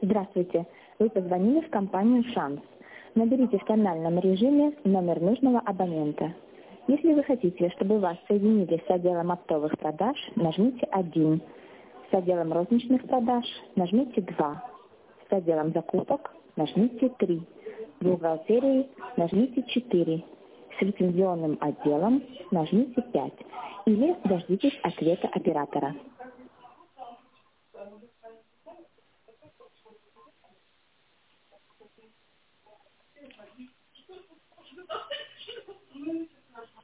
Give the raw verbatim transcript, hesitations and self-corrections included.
Здравствуйте. Вы позвонили в компанию «Шанс». Наберите в тональном режиме номер нужного абонента. Если вы хотите, чтобы вас соединили с отделом оптовых продаж, нажмите один. С отделом розничных продаж нажмите два. С отделом закупок нажмите три. В бухгалтерии нажмите четыре. С лицензионным отделом нажмите пять. Или дождитесь ответа оператора.